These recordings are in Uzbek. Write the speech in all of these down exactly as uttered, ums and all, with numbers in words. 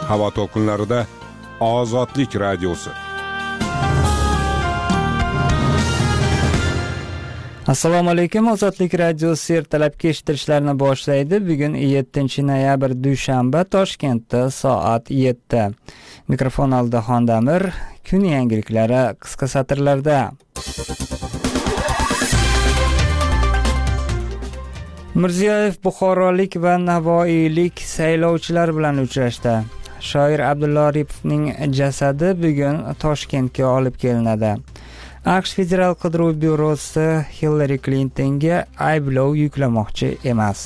Havo to'lqinlarida Ozodlik radiosi. Assalomu alaykum. Ozodlik radiosi ertalabki eshittirishlarni boshlaydi. Bugun yettinchi noyabr dushanba, Toshkentda soat yetti. Mikrofon oldida Xondamir. Kun yangiliklari qisqa satrlarda. Mirziyoyev buxorolik va navoiylik saylovchilar bilan uchrashdi. Shoir Abdulla Oripovning jasadi bugun Toshkentga olib kelinadi. AQSh Federal qidiruv byurosi Hillary Clintonga ayblov yuklamoqchi emas.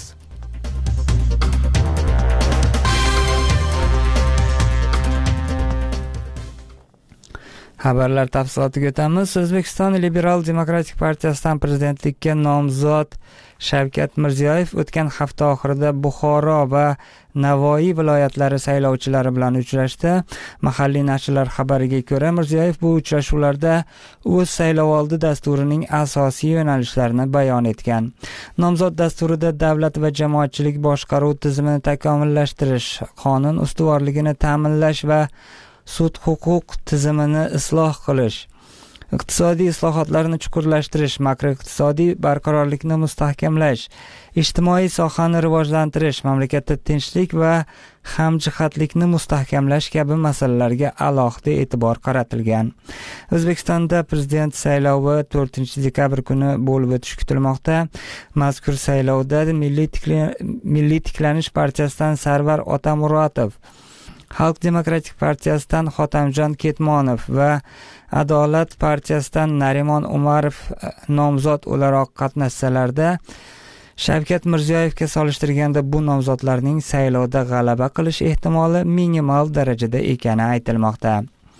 Xabarlar tafsilotiga o'tamiz. O'zbekiston Liberal Demokratik partiyasidan prezidentlikka nomzod Shavkat Mirziyoyev o'tgan hafta oxirida Buxoro va Navoiy viloyatlari saylovchilari bilan uchrashdi. Mahalliy nashrlar xabariga ko'ra, Mirziyoyev bu uchrashuvlarda o'z saylovoldi dasturining asosiy yo'nalishlarini bayon etgan. Nomzod dasturida davlat va jamoatchilik boshqaruv tizimini takomillashtirish, qonun ustuvorligini ta'minlash va sud-huquq tizimini isloh qilish, iqtisodiy islohotlarni chuqurlashtirish, makroiqtisodiy barqarorlikni mustahkamlash, ijtimoiy sohani rivojlantirish, mamlakatda tinchlik va hamjihatlikni mustahkamlash kabi masalalarga alohida e'tibor qaratilgan. O'zbekistonda prezident saylovi to'rtinchi dekabr kuni bo'lib o'tishi kutilmoqda. Mazkur saylovda Milliy tikla- Milliy tiklanish partiyasidan Sarvar Otamuratov, Xalq demokratik partiyasidan Xotamjon Ketmonov va Adolat partiyasidan Narimon Umarov nomzod o'laroq qatnashsalarda, Shavkat Mirziyoyevga solishtirganda bu nomzodlarning saylovda g'alaba qilish ehtimoli minimal darajada ekani aytilmoqda.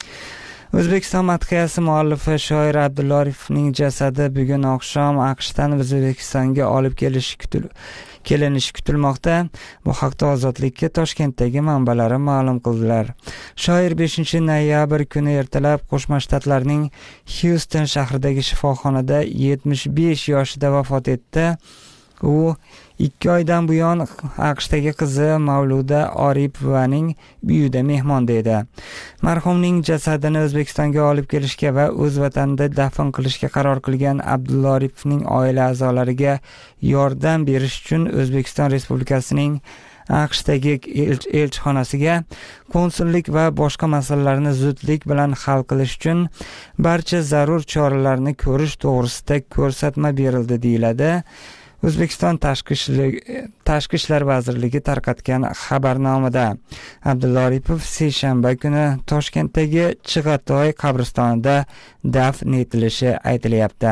O'zbekiston madhiyasi muallifi shoir Abdulla Oripovning jasadi bugun oqshom AQShdan O'zbekistonga olib kelish kutilmoqda. kelinishi kutilmoqda. Bu haqda Ozodlikka Toshkentdagi manbalari ma'lum qildilar. Shoir beshinchi noyabr kuni ertalab Qo'shma Shtatlarning Houston shahridagi shifoxonada yetmish besh yoshida vafot etdi. U ikki oydan buyon AQShdagi qizi Mavluda Oripovaning uyida mehmonda edi. Marhumning jasadini O'zbekistonga olib kelishga va o'z vatanida dafn qilishga qaror qilgan Abdulla Oripovning oila a'zolariga yordam berish uchun O'zbekiston Respublikasining AQShdagi elchixonasiga konsullik va boshqa masalalarni zudlik bilan hal qilish uchun barcha zarur choralarni ko'rish to'g'risida ko'rsatma berildi, deyiladi O'zbekiston Tashqi ishlar vazirligi tarqatgan xabarnomada. Abdulla Oripov seshanba kuni Toshkentdagi Chig'atoy qabristonida dafn etilishi aytilyapti.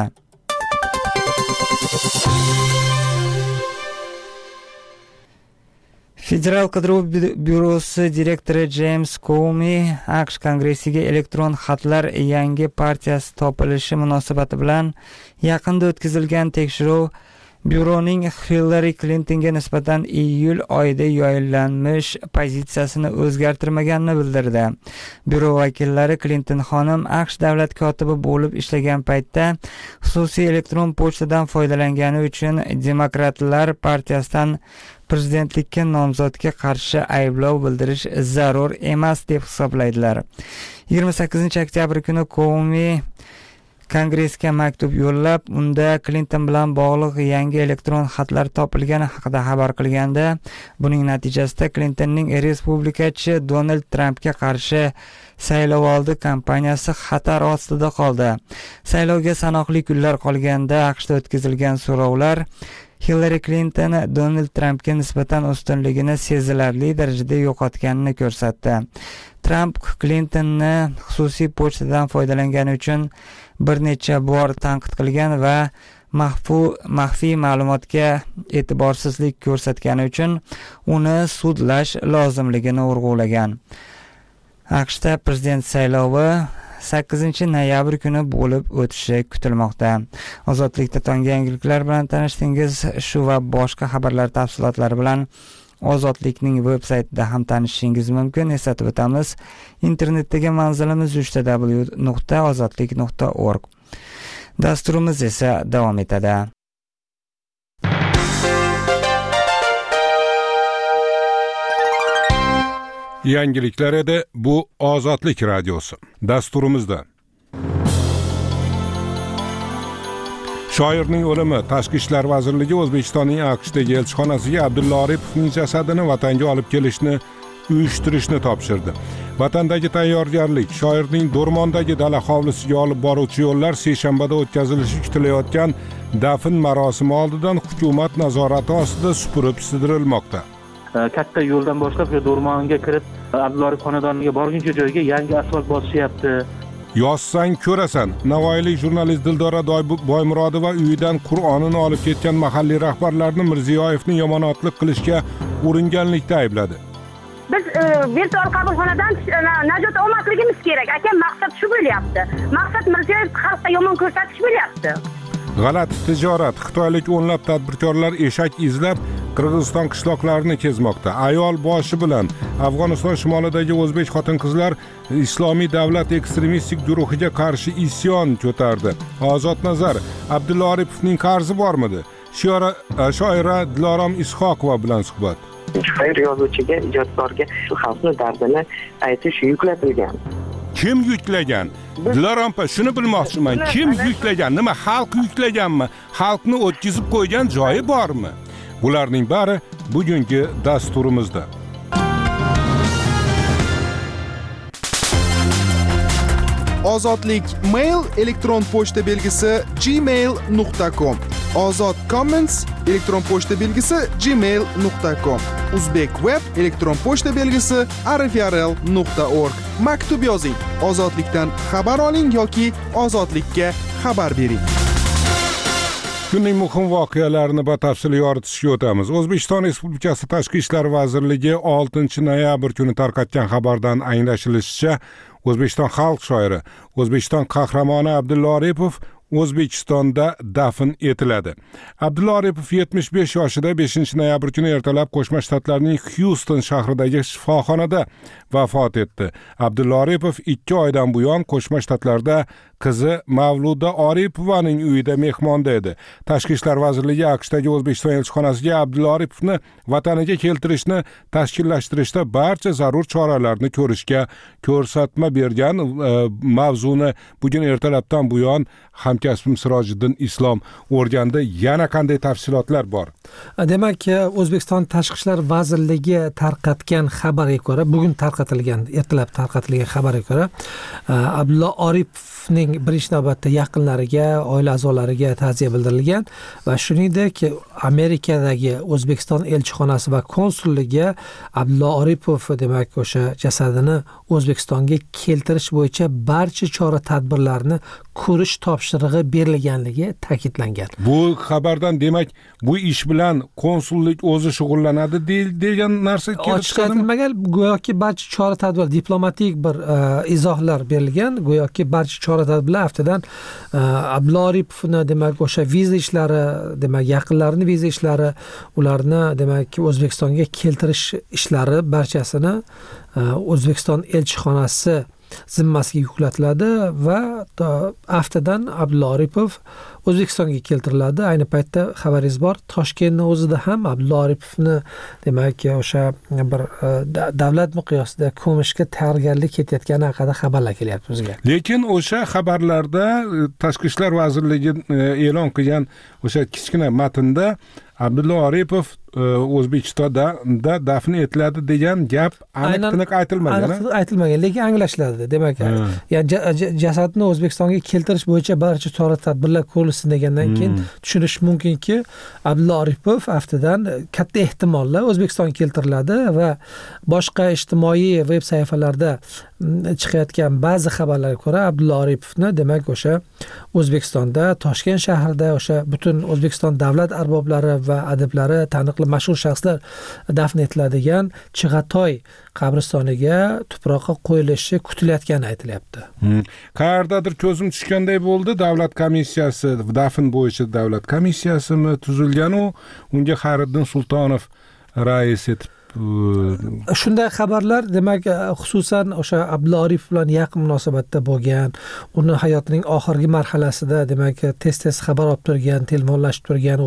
Federal qidiruv byurosi direktori James Comey AQSh kongressiga elektron xatlar yangi partiyasi topilishi munosabati bilan yaqinda o'tkazilgan tekshiruv byuroning Hillary Clintonga nisbatan iyul oyida yoyillanmish pozitsiyasini o'zgartirmaganini bildirdi. Byuro vakillari Clinton xonim AQSh davlat kotibi bo'lib ishlagan paytda xususiy elektron pochtadan foydalangani uchun Demokratlar partiyasidan prezidentlikka nomzodga qarshi ayblov bildirish zarur emas deb hisoblaydilar. yigirma sakkizinchi oktyabr kuni Comey Kongressga maktub yo'llab, unda Clinton bilan bog'liq yangi elektron xatlar topilgani haqida xabar qilganda, buning natijasida Clintonning respublikachi Donald Trampga qarshi saylovoldi kampaniyasi xatar ostida qoldi. Saylovga sanoqli kunlar qolganda AQShda o'tkazilgan so'rovlar Hillary Clinton Donald Trampga nisbatan ustunligini sezilarli darajada yo'qotganini ko'rsatdi. Trump Clintonni xususiy pochtadan foydalangani uchun bir necha bor tanqid qilgan va maxfu maxfiy ma'lumotga e'tiborsizlik ko'rsatgani uchun uni sudlash lozimligini urg'ulagan. AQShda prezident saylovi sakkizinchi noyabr kuni bo'lib o'tishi kutilmoqda. Ozodlikda tonggi yangiliklar bilan tanishdingiz. Shu va boshqa xabarlar tafsilotlari bilan Ozodlikning veb-saytida ham tanishishingiz mumkin. Eslatib o'tamiz, internetdagi manzilimiz w w w nuqta ozodlik nuqta org. Dasturimiz esa davom etadi. Yangiliklar edi, bu Ozodlik radiosi. Dasturimizda shoirning o'limi. Tashqi ishlar vazirligi O'zbekistonning AQShdagi elchixonasiga Abdulla Oripovning jasadini vatanga olib kelishni uyushtirishni topshirdi. Vatandagi tayyorgarlik, shoirning Do'rmondagi dala hovlisiga olib boruvchi yo'llar seshanbada o'tkazilishi kutilayotgan dafn marosimi oldidan hukumat nazorati ostida supurib sidirilmoqda. Katta yo'ldan boshlab Do'rmonga kirib, Abdulla Oripov xonadoniga borguncha joyga yangi asfalt bosishyapti. Yozsang ko'rasan. Navoiylik jurnalist Dildora Boymurodova uyidan Qur'onini olib ketgan mahalliy rahbarlarni Mirziyoyevni yomonotlik qilishga uringanlikda aybladi. Biz virtual qabulxonadan najot olmasligimiz kerak. Aka, maqsad shu bo'lyapti. Maqsad Mirziyoyev xalqqa yomon ko'rsatish bo'lyapti. G'alati tijorat. Xitoylik o'nlab tadbirkorlar eshak izlab Qirg'iziston qishloqlarini kezmoqda. Ayol boshi bilan Afg'oniston shimolidagi o'zbek xotin-qizlar Islomiy davlat ekstremistik guruhiga qarshi isyon ko'tardi. Ozod nazar, Abdulla Oripovning qarzi bormidi? Shoira Dilorom Ishoqova bilan suhbat. Shoir yozuvchiga, ijodkorga xalqning dardini aytish yuklatilgan. Kim yuklagan? Dilorom opa, shuni bilmoqchiman. Kim yuklagan? Nima, xalq yuklaganmi? Xalqni o'tkazib qo'ygan joyi bormi? Bularning bari bugungi dasturimizda. Ozodlik mail elektron pochta belgisi gmail nuqta com. Ozod comments elektron pochta belgisi gmail nuqta com. Uzbek web elektron pochta belgisi rfrl nuqta org. Maktub yozing. Ozodlikdan xabar oling yoki ozodlikka xabar bering. Kunning muhim voqealarini batafsil yoritishga o'tamiz. O'zbekiston Respublikasi Tashqi ishlar vazirligi oltinchi noyabr kuni tarqatgan xabardan anglashilishicha, O'zbekiston xalq shoiri, O'zbekiston qahramoni Abdulla Oripov O'zbekistonda dafn etiladi. Abdulla Oripov yetmish besh yoshida beshinchi noyabr kuni ertalab Qo'shma Shtatlarning Hyuston shahridagi shifoxonada vafot etdi. Abdulla Oripov ikki oydan buyon Qo'shma Shtatlarda qizi Mavluda Oripovaning uyida mehmonda edi. Tashqi ishlar vazirligi AQShdagi O'zbekiston elchixonasiga Abdulla Oripovni vataniga keltirishni tashkillashtirishda barcha zarur choralarni ko'rishga ko'rsatma bergan. Mavzuni bugun ertalabdan buyon hamkasbim Sirojiddin Islom o'rgandi. Yana qanday tafsilotlar bor? Demak, O'zbekiston Tashqi ishlar vazirligi tarqatgan xabarga ko'ra, bugun tarqatilgan, ertalab tarqatilgan xabarga ko'ra, Abdulla Oripovning birinchi navbatda yaqinlariga, oila a'zolariga ta'ziya bildirilgan va shuningdek Amerikadagi O'zbekiston elchixonasi va konsulligiga Abdulla Oripov demak o'sha jasadini O'zbekistonga keltirish bo'yicha barcha chora-tadbirlarni ko'rish topshirig'i berilganligi ta'kidlangan. Bu xabardan demak bu ish bilan konsullik o'zi shug'ullanadi degan narsa kelib chiqadimi? Aytilmagan, go'yoki barcha chora-tadbir, diplomatik bir izohlar berilgan, go'yoki barcha chora-tadbirlar haftadan Abdulla Oripovni demak o'sha viza ishlari, demak yaqinlarini viza ishlari, ularni demak O'zbekistonga keltirish ishlari barchasini O'zbekiston elchixonasi zimmasiga yuklatiladi va haftadan Abdulla Oripov O'zbekistonga keltiriladi. Ayni paytda xabaringiz bor, Toshkentning o'zida ham Abdulla Oripovni demak o'sha bir davlat miqyosida ko'mishga tayyorgarlik ketayotgani haqida xabarlar kelyapti bizga. Lekin o'sha xabarlarda Tashqi ishlar vazirligi e'lon qilgan o'sha kichkina matnda Abdulla Oripov O'zbekistonda dafn etiladi degan gap aniq aytilmagan. Aniq aytilmagan, lekin anglashiladi. Demak, ya'ni jasadni O'zbekistonga keltirish bo'yicha barcha chora-tadbirlar ko'rilsin degandan keyin tushunish mumkinki, Abdulla Oripov haftadan katta ehtimollar O'zbekistonga keltiriladi va boshqa ijtimoiy veb sahifalarda chiqayotgan ba'zi xabarlarga ko'ra Abdulla Oripovni demak o'sha O'zbekistonda Toshkent shahrida o'sha butun O'zbekiston davlat arboblari va adiblari, taniqli mashhur shaxslar dafn etiladigan Chig'atoy qabristoniga tuproqqa qo'yilishi kutilayotgani aytilyapti. Qayerdadir ko'zim tushganday bo'ldi, davlat komissiyasi, dafn bo'yicha davlat komissiyasimi tuzilgan, u unga Xayriddin Sultonov rais etib shunday xabarlar demak xususan o'sha Abdulla Oripov bilan yaqin munosabatda bo'lgan, uni hayotining oxirgi marhalasida demak tez-tez xabar olib turgan, telefonlashib turgan